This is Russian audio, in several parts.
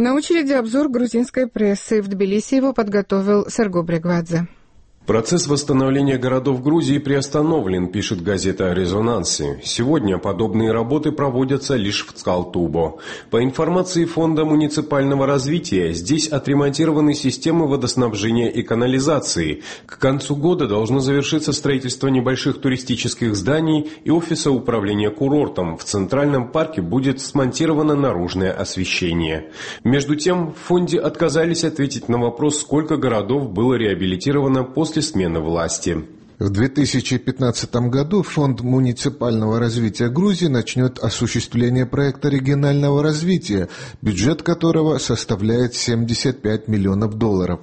На очереди обзор грузинской прессы. В Тбилиси его подготовил Серго Брегвадзе. Процесс восстановления городов Грузии приостановлен, пишет газета о резонансе. Сегодня подобные работы проводятся лишь в Цкалтубо. По информации Фонда муниципального развития, здесь отремонтированы системы водоснабжения и канализации. К концу года должно завершиться строительство небольших туристических зданий и офиса управления курортом. В Центральном парке будет смонтировано наружное освещение. Между тем, в фонде отказались ответить на вопрос, сколько городов было реабилитировано после смены власти. В 2015 году Фонд муниципального развития Грузии начнет осуществление проекта регионального развития, бюджет которого составляет $75 миллионов.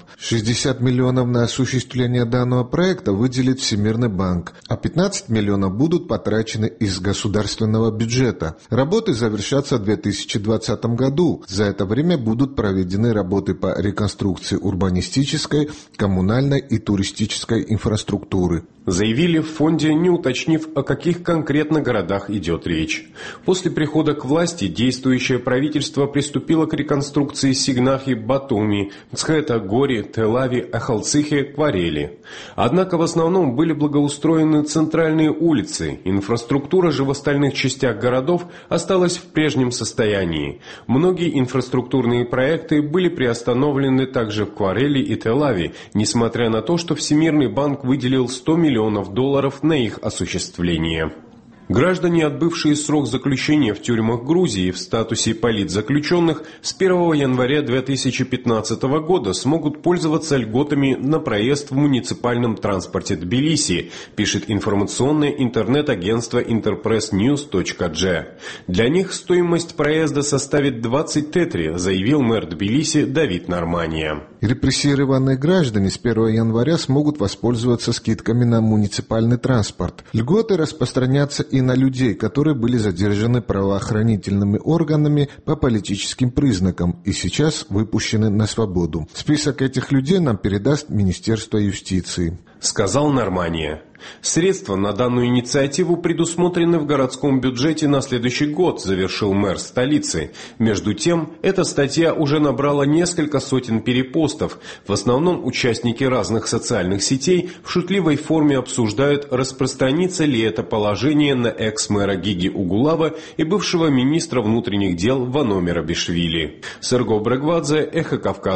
60 миллионов на осуществление данного проекта выделит Всемирный банк, а 15 миллионов будут потрачены из государственного бюджета. Работы завершатся в 2020 году. За это время будут проведены работы по реконструкции урбанистической, коммунальной и туристической инфраструктуры. Заявили в фонде, не уточнив, о каких конкретно городах идет речь. После прихода к власти действующее правительство приступило к реконструкции Сигнахи, Батуми, Мцхета, Гори, Телави, Ахалцихи, Кварели. Однако в основном были благоустроены центральные улицы, инфраструктура же в остальных частях городов осталась в прежнем состоянии. Многие инфраструктурные проекты были приостановлены также в Кварели и Телави, несмотря на то, что Всемирный банк выделил $100 миллионов на их осуществление. Граждане, отбывшие срок заключения в тюрьмах Грузии в статусе политзаключенных, с 1 января 2015 года смогут пользоваться льготами на проезд в муниципальном транспорте Тбилиси, пишет информационное интернет-агентство interpressnews.g. Для них стоимость проезда составит 20 тетри, заявил мэр Тбилиси Давид Нормания. Репрессированные граждане с 1 января смогут воспользоваться скидками на муниципальный транспорт. Льготы распространятся и на людей, которые были задержаны правоохранительными органами по политическим признакам и сейчас выпущены на свободу. Список этих людей нам передаст Министерство юстиции. Сказал Нормания. Средства на данную инициативу предусмотрены в городском бюджете на следующий год, завершил мэр столицы. Между тем, эта статья уже набрала несколько сотен перепостов. В основном участники разных социальных сетей в шутливой форме обсуждают, распространится ли это положение на экс-мэра Гиги Угулава и бывшего министра внутренних дел Вано Мерабишвили. Серго Брегвадзе, Эхо Кавказа.